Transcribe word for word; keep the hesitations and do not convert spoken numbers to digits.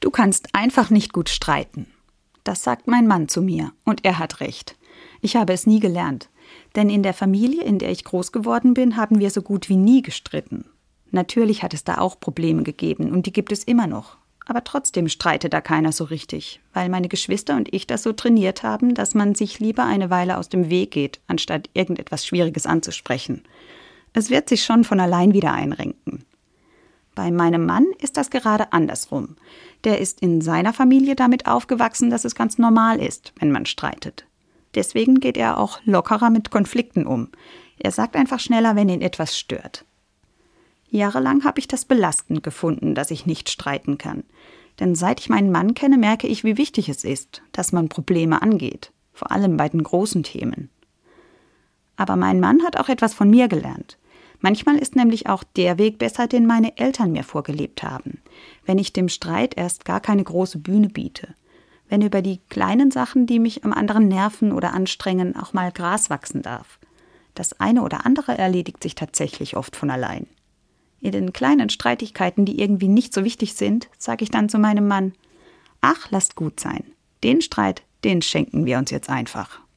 Du kannst einfach nicht gut streiten. Das sagt mein Mann zu mir und er hat recht. Ich habe es nie gelernt, denn in der Familie, in der ich groß geworden bin, haben wir so gut wie nie gestritten. Natürlich hat es da auch Probleme gegeben und die gibt es immer noch. Aber trotzdem streitet da keiner so richtig, weil meine Geschwister und ich das so trainiert haben, dass man sich lieber eine Weile aus dem Weg geht, anstatt irgendetwas Schwieriges anzusprechen. Es wird sich schon von allein wieder einrenken. Bei meinem Mann ist das gerade andersrum. Der ist in seiner Familie damit aufgewachsen, dass es ganz normal ist, wenn man streitet. Deswegen geht er auch lockerer mit Konflikten um. Er sagt einfach schneller, wenn ihn etwas stört. Jahrelang habe ich das belastend gefunden, dass ich nicht streiten kann. Denn seit ich meinen Mann kenne, merke ich, wie wichtig es ist, dass man Probleme angeht. Vor allem bei den großen Themen. Aber mein Mann hat auch etwas von mir gelernt. Manchmal ist nämlich auch der Weg besser, den meine Eltern mir vorgelebt haben. Wenn ich dem Streit erst gar keine große Bühne biete. Wenn über die kleinen Sachen, die mich am anderen nerven oder anstrengen, auch mal Gras wachsen darf. Das eine oder andere erledigt sich tatsächlich oft von allein. In den kleinen Streitigkeiten, die irgendwie nicht so wichtig sind, sage ich dann zu meinem Mann: Ach, lasst gut sein. Den Streit, den schenken wir uns jetzt einfach.